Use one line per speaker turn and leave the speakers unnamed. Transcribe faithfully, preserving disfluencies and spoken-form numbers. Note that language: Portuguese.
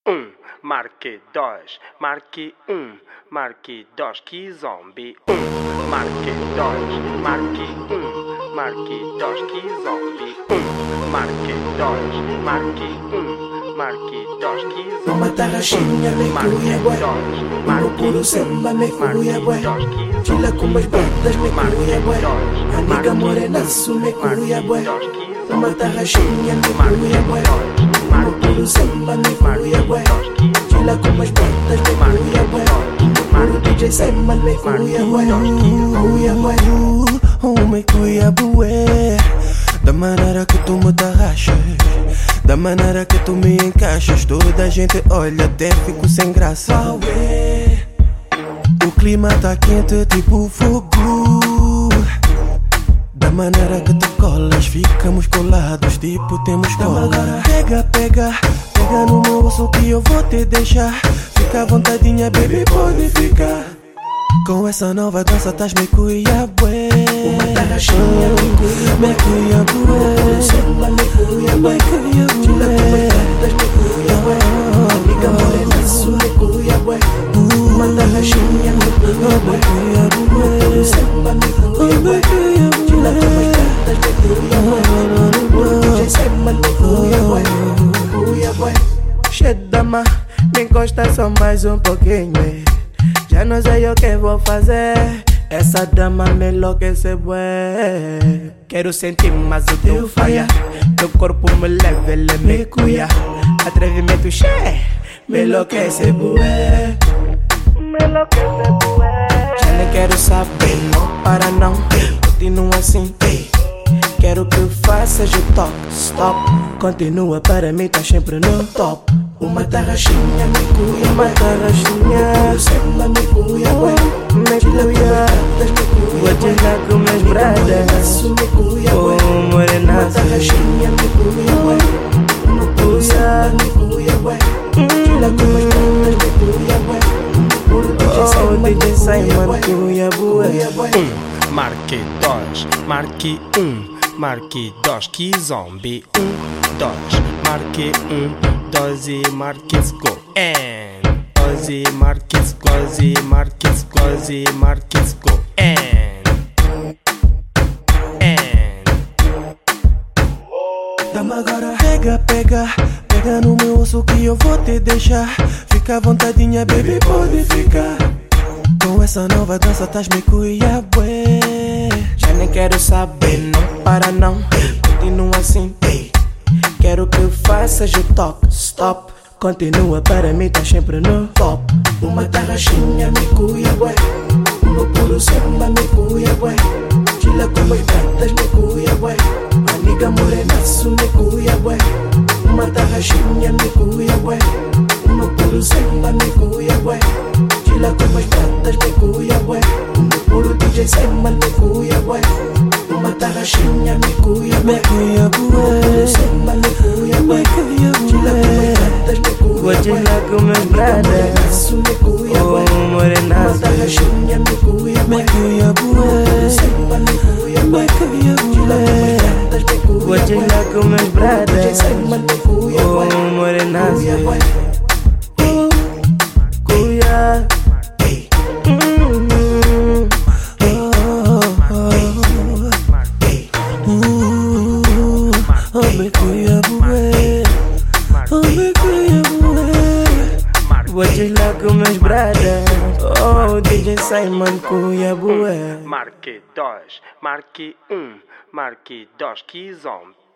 Um, marque dois, marque um, marque dois, que zombie. Um, marque dois, marque um, marque dois, que zombie. Um, marque dois, marque um, marque dois, que zombie.
Uma tarraxinha me cuia, bué. Uma puro samba me cuia, bué. Chila com umas bandas me cuia, bué. A nega morenaço me cuia, bué. Uma tarraxinha me cuia, bué. Uma puro samba me cuia, bué. Chila com umas bandas me cuia, bué. Puro D J Simon me cuia, bué. Cuia, bué.
Oh, me cuia, bué. Da maneira que tu me tarraxas, da maneira que tu me encaixas, toda a gente olha, até fico sem graça. O clima tá quente tipo fogo. Da maneira que tu colas, ficamos colados, tipo temos cola. Pega, pega, pega no meu osso que eu vou te deixar. Fica à vontadinha, baby, pode ficar. Com essa nova dança tás me cuia, bué.
Uma tarraxinha me cuia,
me cuia, bué.
Samba me cuia, bué. Chila com umas bandas me cuia, bué. Amiga morenaço me cuia, bué. Uma tarraxinha me cuia, bué. Samba me cuia, bué. Chila com umas bandas me cuia, bué. D J Simon me cuia, bué. Cuia, bué.
Chedama, me encosta só mais um pouquinho, eh. Já não sei o que vou fazer. Essa dama me enlouquece, bué. Quero sentir mais o teu faia. Teu corpo me leva, ele me cuia. Atrevimento cheio, me enlouquece, bué. Me enlouquece, bué. Já nem quero saber, não para não. Continua assim, quero que faças o top, stop. Continua para mim, tá sempre no top.
Uma tarraxinha me cuia,
uma tarraxinha.
Samba me cuia, bué.
Me cuia, vou te dar com meus bradas.
Me cuia, bué.
Oh, morenaço.
Uma tarraxinha me cuia, bué. Uma puro samba me cuia, bué. Chila com umas bradas me cuia, bué. Puro D J Simon
D J Simon cuia, bué.
Um, marque dois, marque um, marque dois, que zombie. Um, dois, marque um, dois e marques go. And dois e marques, dois e marques, dois e marques go. And and
Dama agora, pega, pega, pega no meu osso que eu vou te deixar. Fica à vontadinha, baby, pode ficar. Com essa nova dança tás me cuia, bué. Já nem quero saber, não para não. Continua assim, quero que faças o toque, stop. Continua para mim, tá sempre no top.
Uma tarraxinha me cuia, bué. Uma puro samba me cuia, bué. Chila com umas bandas me cuia, bué. Amiga morenaço me cuia, bué. Uma tarraxinha me cuia, bué. Uma puro samba me cuia, bué. Chila com umas bandas me cuia, bué. Uma puro D J Simon me cuia, bué. Uma tarraxinha me cuia,
me cuia, bué.
Samba me cuia, bué. Chila com umas bandas me cuia,
vou te dar com meus bradas.
Me cuia, bué.
Oh, morenaço.
Uma tarraxinha me cuia,
me cuia, bué.
Samba me cuia,
me cuia, bué. Vou te dar com meus bradas. Oh, morenaço. Cuia. Oh, me cuia, bué. Oh, me cuia, bué. Vou te dar com meus bradas. Oh, D J Simon cuia, bué.
marque dois, marque um, marque dois, que zombie.